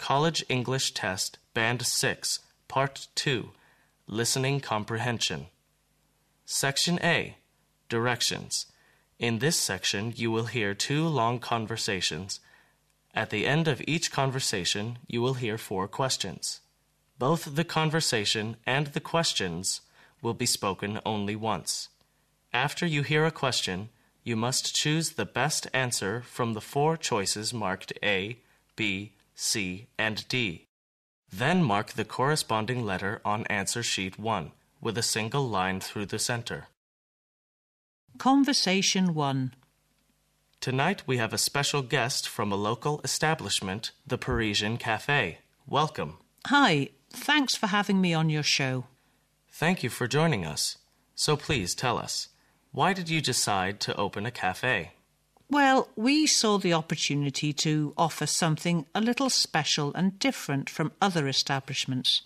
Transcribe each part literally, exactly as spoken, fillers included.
College English Test, Band six, Part two, Listening Comprehension. Section A, Directions. In this section, you will hear two long conversations. At the end of each conversation, you will hear four questions. Both the conversation and the questions will be spoken only once. After you hear a question, you must choose the best answer from the four choices marked A, B, C, and D. Then mark the corresponding letter on answer sheet one with a single line through the center. Conversation one. Tonight we have a special guest from a local establishment, the Parisian Cafe. Welcome. Hi, thanks for having me on your show. Thank you for joining us. So please tell us, why did you decide to open a cafe? Well, we saw the opportunity to offer something a little special and different from other establishments.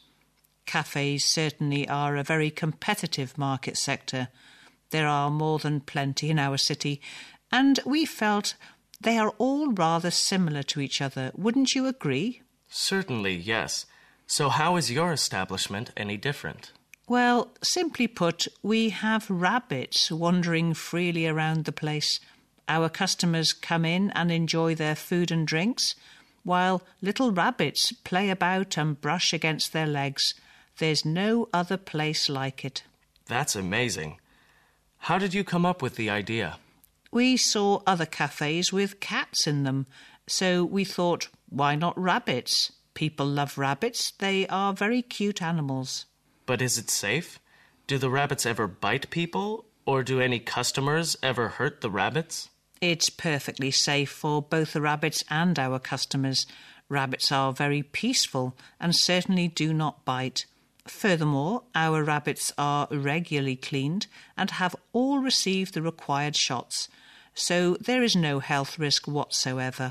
Cafes certainly are a very competitive market sector. There are more than plenty in our city, and we felt they are all rather similar to each other. Wouldn't you agree? Certainly, yes. So how is your establishment any different? Well, simply put, we have rabbits wandering freely around the place. Our customers come in and enjoy their food and drinks, while little rabbits play about and brush against their legs. There's no other place like it. That's amazing. How did you come up with the idea? We saw other cafes with cats in them, so we thought, why not rabbits? People love rabbits. They are very cute animals. But is it safe? Do the rabbits ever bite people, or do any customers ever hurt the rabbits? It's perfectly safe for both the rabbits and our customers. Rabbits are very peaceful and certainly do not bite. Furthermore, our rabbits are regularly cleaned and have all received the required shots, so there is no health risk whatsoever.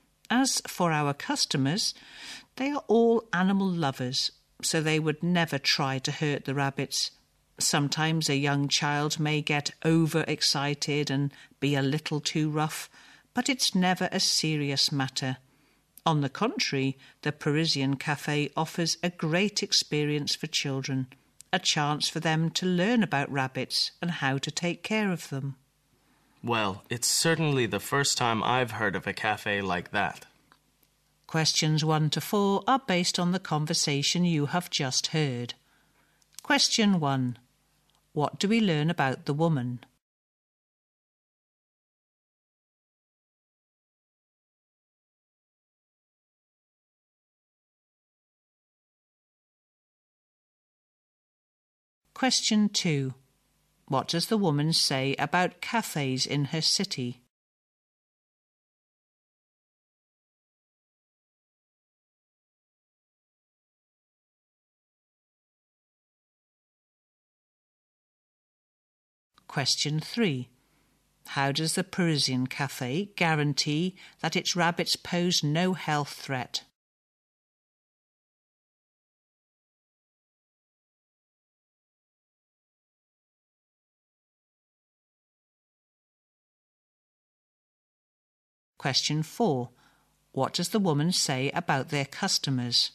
As for our customers, they are all animal lovers, so they would never try to hurt the rabbits. Sometimes a young child may get overexcited and be a little too rough, but it's never a serious matter. On the contrary, the Parisian Cafe offers a great experience for children, a chance for them to learn about rabbits and how to take care of them. Well, it's certainly the first time I've heard of a cafe like that. Questions one to four are based on the conversation you have just heard. Question one. What do we learn about the woman? Question two. What does the woman say about cafes in her city? Question three. How does the Parisian Cafe guarantee that its rabbits pose no health threat? Question four. What does the woman say about their customers?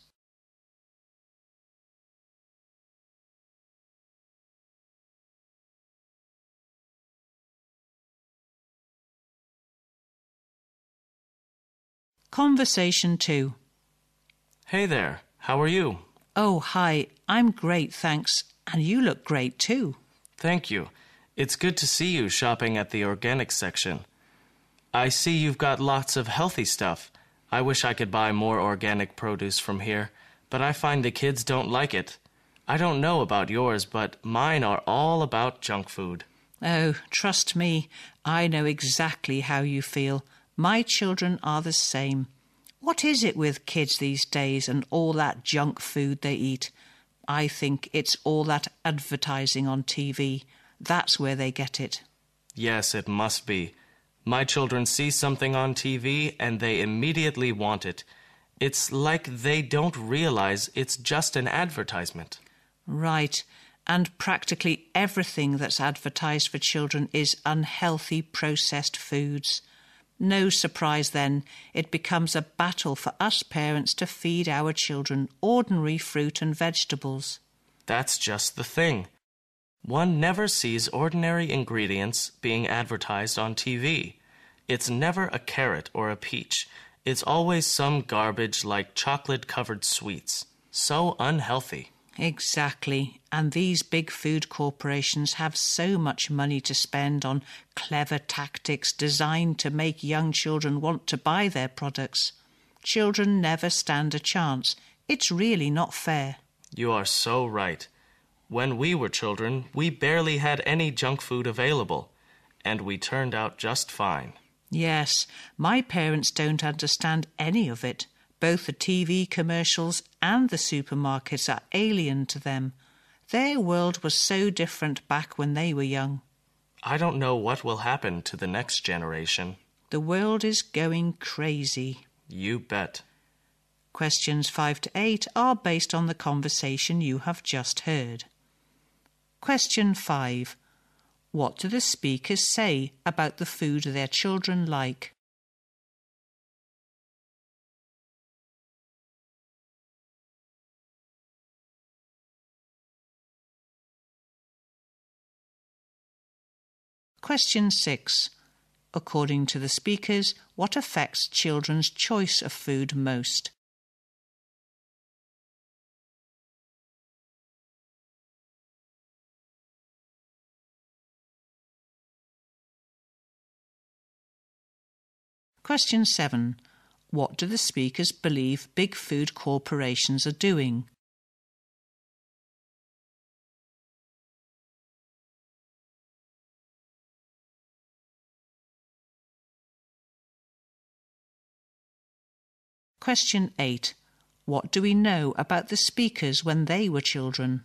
Conversation two. Hey there, how are you? Oh, hi, I'm great, thanks. And you look great too. Thank you. It's good to see you shopping at the organic section. I see you've got lots of healthy stuff. I wish I could buy more organic produce from here, but I find the kids don't like it. I don't know about yours, but mine are all about junk food. Oh, trust me, I know exactly how you feel. My children are the same. What is it with kids these days and all that junk food they eat? I think it's all that advertising on T V. That's where they get it. Yes, it must be. My children see something on T V and they immediately want it. It's like they don't realize it's just an advertisement. Right. And practically everything that's advertised for children is unhealthy processed foods. No surprise then, it becomes a battle for us parents to feed our children ordinary fruit and vegetables. That's just the thing. One never sees ordinary ingredients being advertised on T V. It's never a carrot or a peach. It's always some garbage like chocolate-covered sweets. So unhealthy. Exactly. And these big food corporations have so much money to spend on clever tactics designed to make young children want to buy their products. Children never stand a chance. It's really not fair. You are so right. When we were children, we barely had any junk food available, and we turned out just fine. Yes, my parents don't understand any of it. Both the T V commercials and the supermarkets are alien to them. Their world was so different back when they were young. I don't know what will happen to the next generation. The world is going crazy. You bet. Questions five to eight are based on the conversation you have just heard. Question five. What do the speakers say about the food their children like? Question six. According to the speakers, what affects children's choice of food most? Question seven. What do the speakers believe big food corporations are doing? Question eight. What do we know about the speakers when they were children?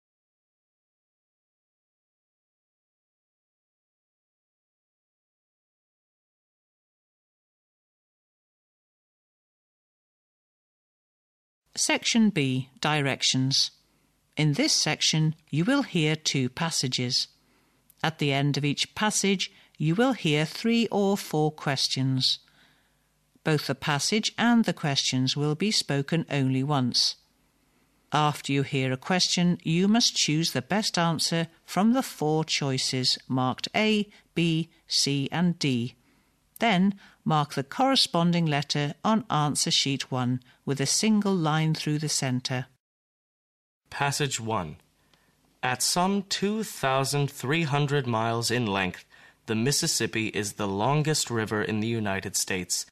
Section B. Directions. In this section, you will hear two passages. At the end of each passage, you will hear three or four questions. Both the passage and the questions will be spoken only once. After you hear a question, you must choose the best answer from the four choices marked A, B, C and D. Then mark the corresponding letter on answer sheet one with a single line through the centre. Passage one. At some two thousand three hundred miles in length, the Mississippi is the longest river in the United States.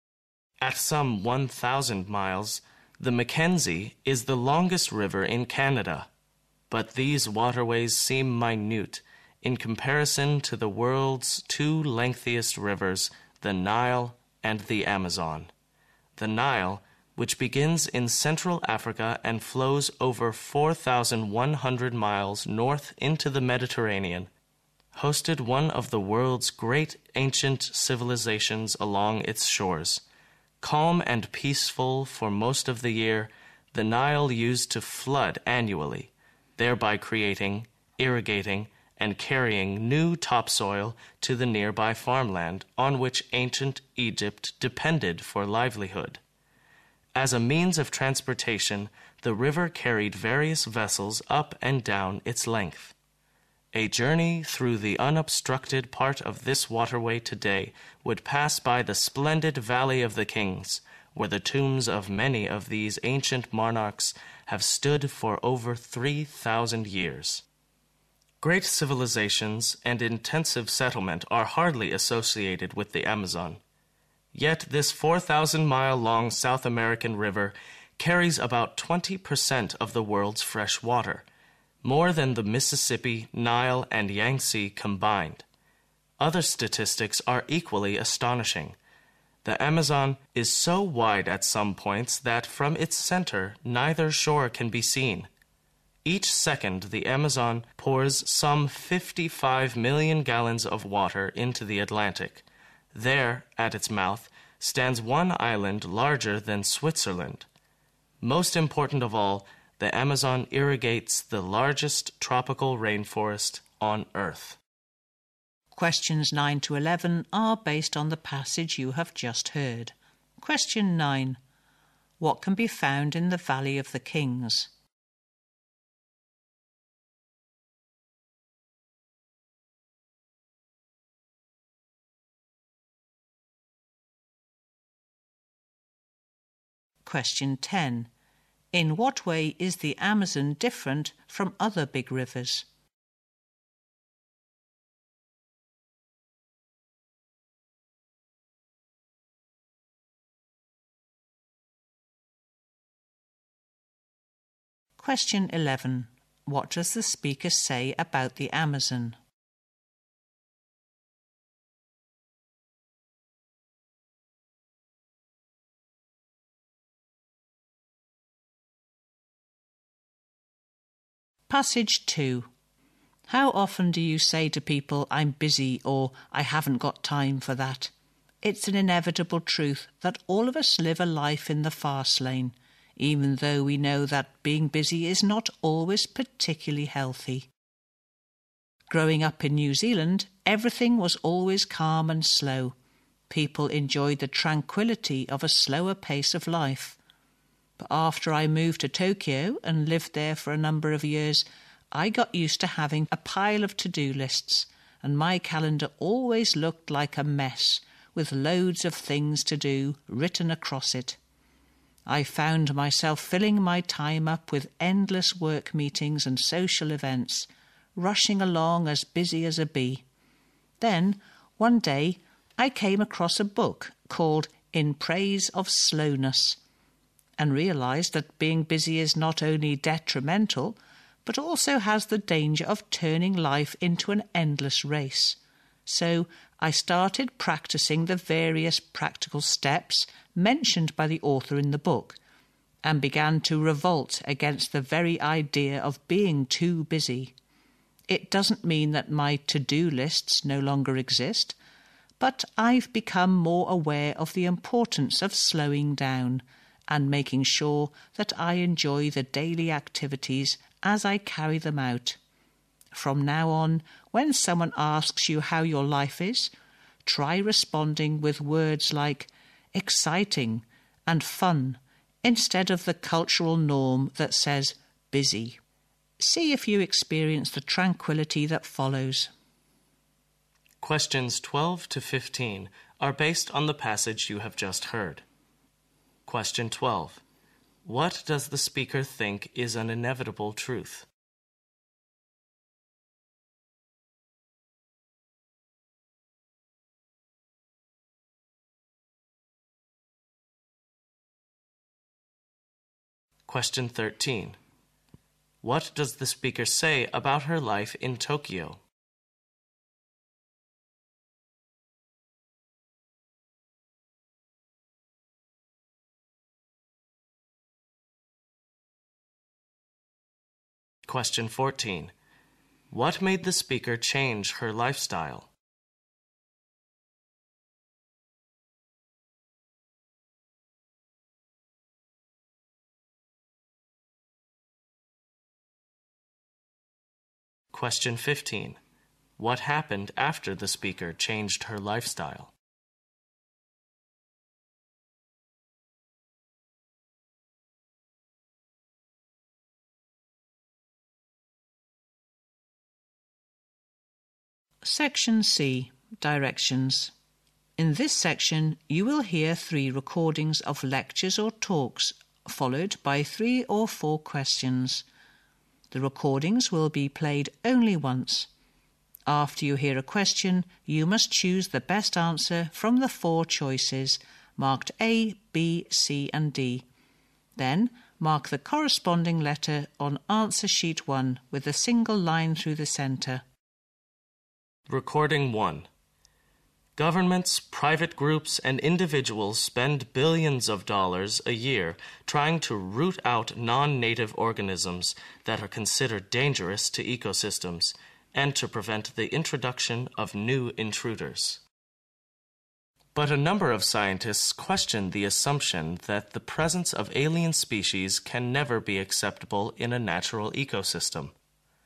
At some one thousand miles, the Mackenzie is the longest river in Canada. But these waterways seem minute in comparison to the world's two lengthiest rivers, the Nile and the Amazon. The Nile, which begins in Central Africa and flows over four thousand one hundred miles north into the Mediterranean, hosted one of the world's great ancient civilizations along its shores. Calm and peaceful for most of the year, the Nile used to flood annually, thereby creating, irrigating, and carrying new topsoil to the nearby farmland on which ancient Egypt depended for livelihood. As a means of transportation, the river carried various vessels up and down its length. A journey through the unobstructed part of this waterway today would pass by the splendid Valley of the Kings, where the tombs of many of these ancient monarchs have stood for over three thousand years. Great civilizations and intensive settlement are hardly associated with the Amazon. Yet this four thousand mile long South American river carries about twenty percent of the world's fresh water, more than the Mississippi, Nile, and Yangtze combined. Other statistics are equally astonishing. The Amazon is so wide at some points that from its center neither shore can be seen. Each second the Amazon pours some fifty-five million gallons of water into the Atlantic. There, at its mouth, stands one island larger than Switzerland. Most important of all, the Amazon irrigates the largest tropical rainforest on Earth. Questions nine to eleven are based on the passage you have just heard. Question nine. What can be found in the Valley of the Kings? Question ten. In what way is the Amazon different from other big rivers? Question eleven. What does the speaker say about the Amazon? Passage two. How often do you say to people, "I'm busy," or "I haven't got time for that"? It's an inevitable truth that all of us live a life in the fast lane, even though we know that being busy is not always particularly healthy. Growing up in New Zealand, everything was always calm and slow. People enjoyed the tranquility of a slower pace of life. But after I moved to Tokyo and lived there for a number of years, I got used to having a pile of to-do lists, and my calendar always looked like a mess, with loads of things to do written across it. I found myself filling my time up with endless work meetings and social events, rushing along as busy as a bee. Then, one day, I came across a book called In Praise of Slowness, and realised that being busy is not only detrimental, but also has the danger of turning life into an endless race. So I started practising the various practical steps mentioned by the author in the book, and began to revolt against the very idea of being too busy. It doesn't mean that my to-do lists no longer exist, but I've become more aware of the importance of slowing down and making sure that I enjoy the daily activities as I carry them out. From now on, when someone asks you how your life is, try responding with words like exciting and fun instead of the cultural norm that says busy. See if you experience the tranquility that follows. Questions twelve to fifteen are based on the passage you have just heard. Question twelve. What does the speaker think is an inevitable truth? Question thirteen. What does the speaker say about her life in Tokyo? Question fourteen. What made the speaker change her lifestyle? Question fifteen. What happened after the speaker changed her lifestyle? Section C. Directions. In this section, you will hear three recordings of lectures or talks, followed by three or four questions. The recordings will be played only once. After you hear a question, you must choose the best answer from the four choices, marked A, B, C and D. Then, mark the corresponding letter on answer sheet one with a single line through the centre. Recording one. Governments, private groups, and individuals spend billions of dollars a year trying to root out non-native organisms that are considered dangerous to ecosystems and to prevent the introduction of new intruders. But a number of scientists question the assumption that the presence of alien species can never be acceptable in a natural ecosystem.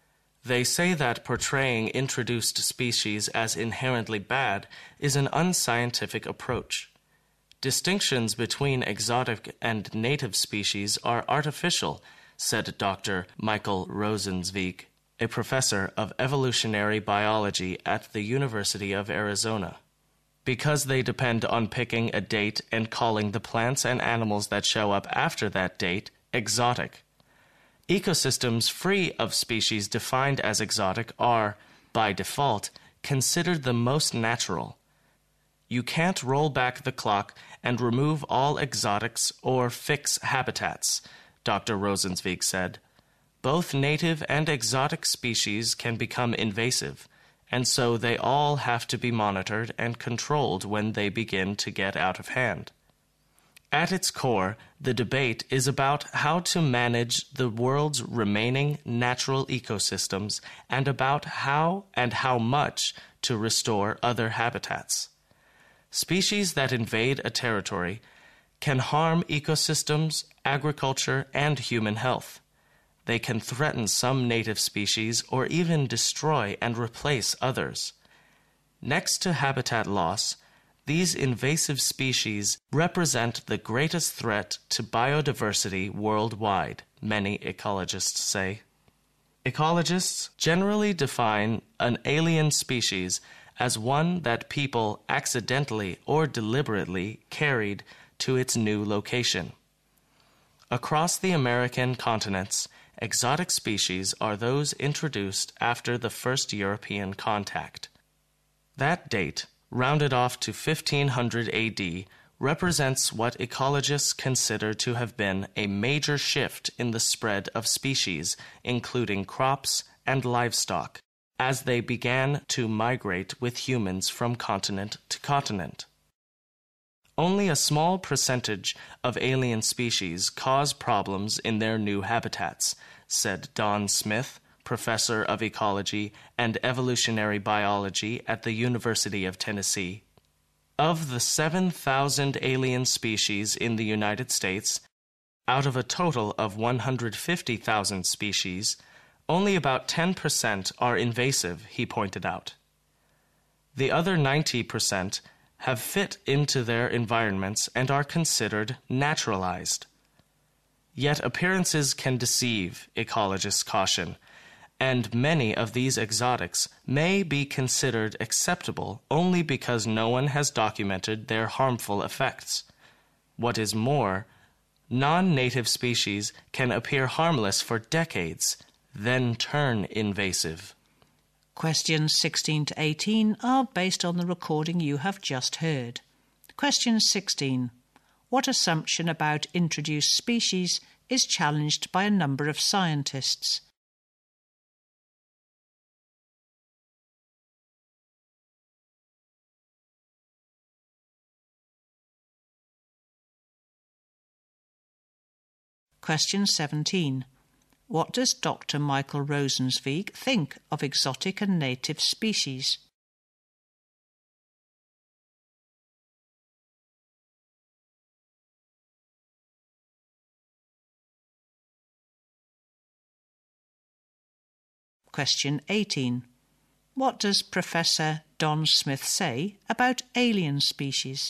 They say that portraying introduced species as inherently bad is an unscientific approach. Distinctions between exotic and native species are artificial, said Doctor Michael Rosenzweig, a professor of evolutionary biology at the University of Arizona, because they depend on picking a date and calling the plants and animals that show up after that date exotic. Ecosystems free of species defined as exotic are, by default, considered the most natural. You can't roll back the clock and remove all exotics or fix habitats, Doctor Rosenzweig said. Both native and exotic species can become invasive, and so they all have to be monitored and controlled when they begin to get out of hand. At its core, the debate is about how to manage the world's remaining natural ecosystems and about how and how much to restore other habitats. Species that invade a territory can harm ecosystems, agriculture, and human health. They can threaten some native species or even destroy and replace others. Next to habitat loss, these invasive species represent the greatest threat to biodiversity worldwide, many ecologists say. Ecologists generally define an alien species as one that people accidentally or deliberately carried to its new location. Across the American continents, exotic species are those introduced after the first European contact. That date, rounded off to fifteen hundred A D, represents what ecologists consider to have been a major shift in the spread of species, including crops and livestock, as they began to migrate with humans from continent to continent. Only a small percentage of alien species cause problems in their new habitats, said Don Smith, professor of ecology and evolutionary biology at the University of Tennessee. Of the seven thousand alien species in the United States, out of a total of one hundred fifty thousand species, only about ten percent are invasive, he pointed out. The other ninety percent have fit into their environments and are considered naturalized. Yet appearances can deceive, ecologists caution, and many of these exotics may be considered acceptable only because no one has documented their harmful effects. What is more, non-native species can appear harmless for decades, then turn invasive. Questions sixteen to eighteen are based on the recording you have just heard. Question sixteen. What assumption about introduced species is challenged by a number of scientists? Question seventeen. What does Doctor Michael Rosenzweig think of exotic and native species? Question eighteen. What does Professor Don Smith say about alien species?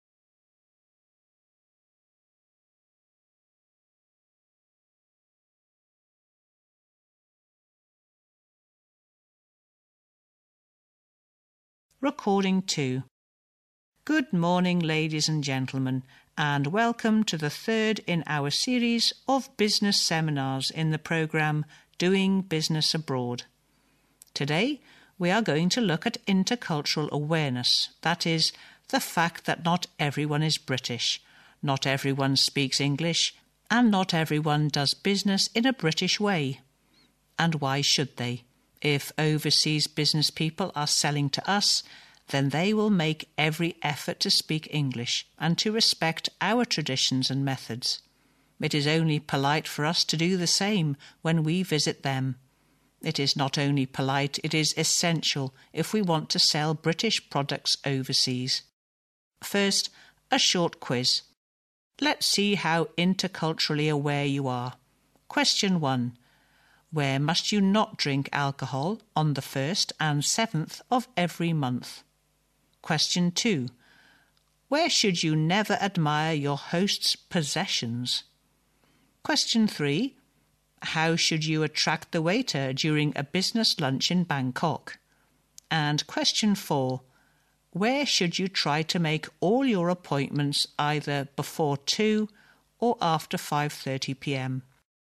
Recording two. Good morning, ladies and gentlemen, and welcome to the third in our series of business seminars in the programme Doing Business Abroad. Today, we are going to look at intercultural awareness, that is, the fact that not everyone is British, not everyone speaks English, and not everyone does business in a British way. And why should they? If overseas business people are selling to us, then they will make every effort to speak English and to respect our traditions and methods. It is only polite for us to do the same when we visit them. It is not only polite, it is essential if we want to sell British products overseas. First, a short quiz. Let's see how interculturally aware you are. Question one. Where must you not drink alcohol on the first and seventh of every month? Question two. Where should you never admire your host's possessions? Question three. How should you attract the waiter during a business lunch in Bangkok? And question four. Where should you try to make all your appointments either before two or after five thirty p m?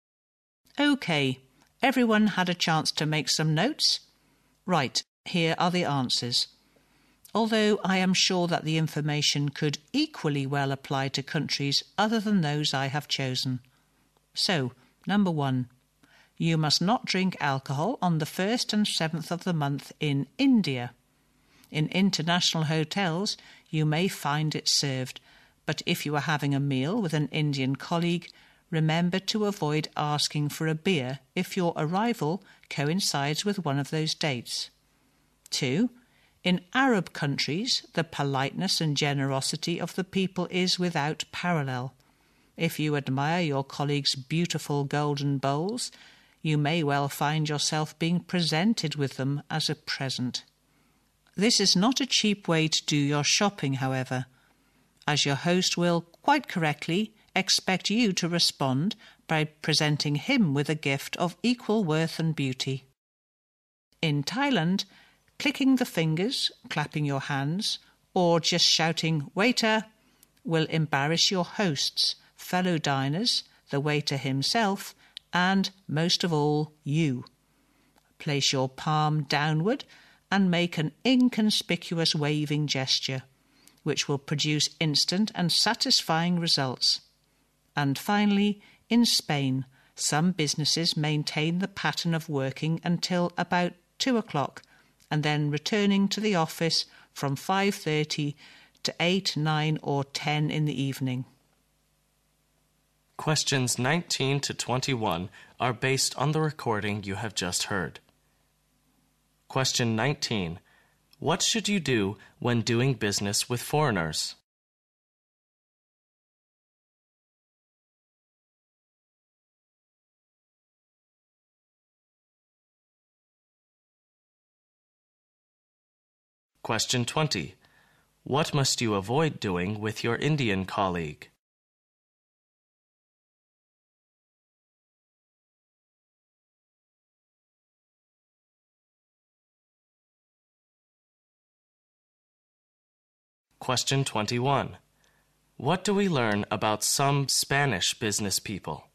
OK, everyone had a chance to make some notes? Right, here are the answers. Although I am sure that the information could equally well apply to countries other than those I have chosen. So, number one, you must not drink alcohol on the first and seventh of the month in India. In international hotels, you may find it served, but if you are having a meal with an Indian colleague, remember to avoid asking for a beer if your arrival coincides with one of those dates. Two, in Arab countries, the politeness and generosity of the people is without parallel. If you admire your colleague's beautiful golden bowls, you may well find yourself being presented with them as a present. This is not a cheap way to do your shopping, however, as your host will, quite correctly, expect you to respond by presenting him with a gift of equal worth and beauty. In Thailand, clicking the fingers, clapping your hands, or just shouting, "Waiter," will embarrass your hosts, fellow diners, the waiter himself, and, most of all, you. Place your palm downward and make an inconspicuous waving gesture, which will produce instant and satisfying results. And finally, in Spain, some businesses maintain the pattern of working until about two o'clock and then returning to the office from five thirty to eight, nine or ten in the evening. Questions nineteen to twenty-one are based on the recording you have just heard. Question nineteen. What should you do when doing business with foreigners? Question twenty. What must you avoid doing with your Indian colleague? Question twenty-one. What do we learn about some Spanish business people?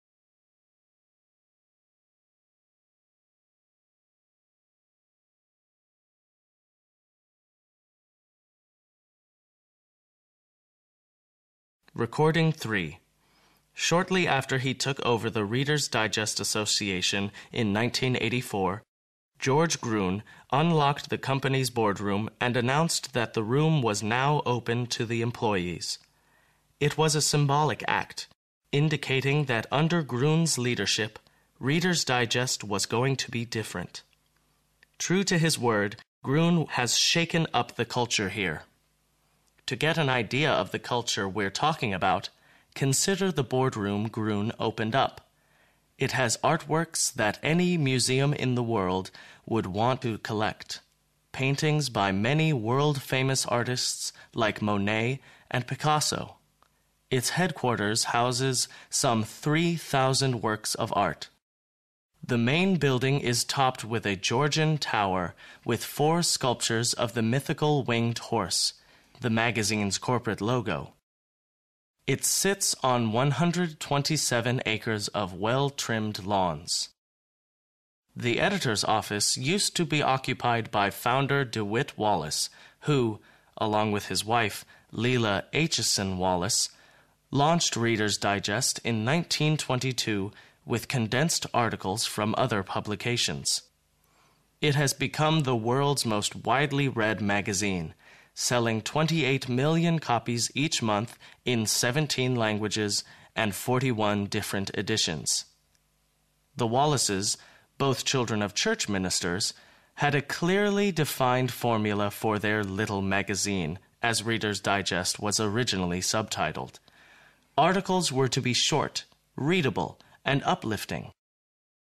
Recording three. Shortly after he took over the Reader's Digest Association in nineteen eighty-four, George Gruen unlocked the company's boardroom and announced that the room was now open to the employees. It was a symbolic act, indicating that under Gruen's leadership, Reader's Digest was going to be different. True to his word, Gruen has shaken up the culture here. To get an idea of the culture we're talking about, consider the boardroom Gruen opened up. It has artworks that any museum in the world would want to collect. Paintings by many world-famous artists like Monet and Picasso. Its headquarters houses some three thousand works of art. The main building is topped with a Georgian tower with four sculptures of the mythical winged horse, the magazine's corporate logo. It sits on one hundred twenty-seven acres of well-trimmed lawns. The editor's office used to be occupied by founder DeWitt Wallace, who, along with his wife, Leela Aitchison Wallace, launched Reader's Digest in nineteen twenty-two with condensed articles from other publications. It has become the world's most widely read magazine, selling twenty-eight million copies each month in seventeen languages and forty-one different editions. The Wallaces, both children of church ministers, had a clearly defined formula for their little magazine, as Reader's Digest was originally subtitled. Articles were to be short, readable, and uplifting.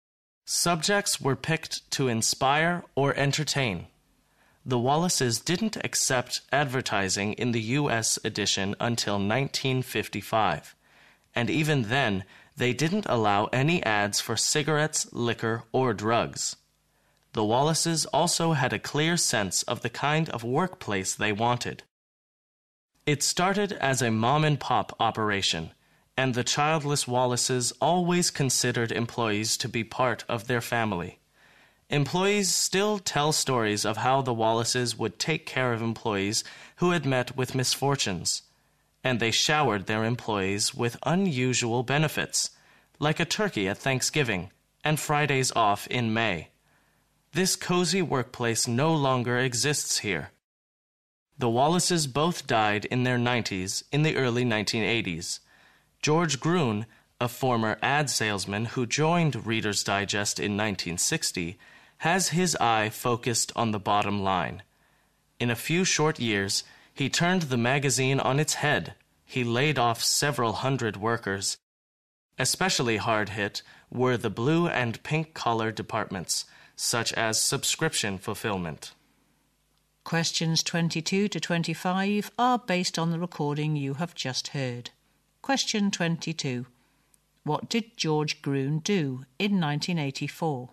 Subjects were picked to inspire or entertain. The Wallaces didn't accept advertising in the U S edition until nineteen fifty-five, and even then, they didn't allow any ads for cigarettes, liquor, or drugs. The Wallaces also had a clear sense of the kind of workplace they wanted. It started as a mom-and-pop operation, and the childless Wallaces always considered employees to be part of their family. Employees still tell stories of how the Wallaces would take care of employees who had met with misfortunes, and they showered their employees with unusual benefits, like a turkey at Thanksgiving and Fridays off in May. This cozy workplace no longer exists here. The Wallaces both died in their nineties in the early nineteen eighties. George Gruen, a former ad salesman who joined Reader's Digest in nineteen sixty, has his eye focused on the bottom line. In a few short years, he turned the magazine on its head. He laid off several hundred workers. Especially hard hit were the blue and pink collar departments, such as subscription fulfillment. Questions twenty-two to twenty-five are based on the recording you have just heard. Question twenty-two. What did George Gruen do in nineteen eighty-four?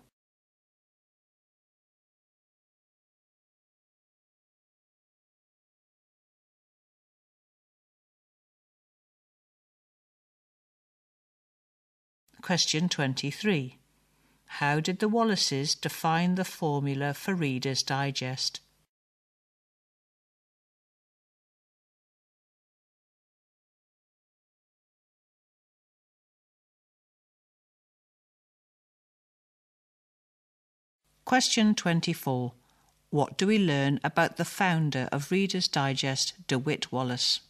Question twenty-three. How did the Wallaces define the formula for Reader's Digest? Question twenty-four. What do we learn about the founder of Reader's Digest, DeWitt Wallace?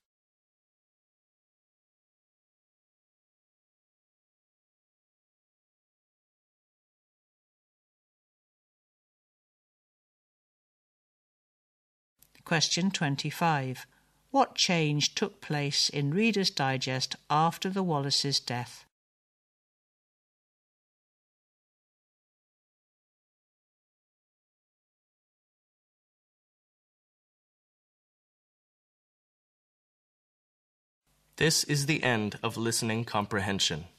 Question twenty-five. What change took place in Reader's Digest after the Wallaces' death? This is the end of listening comprehension.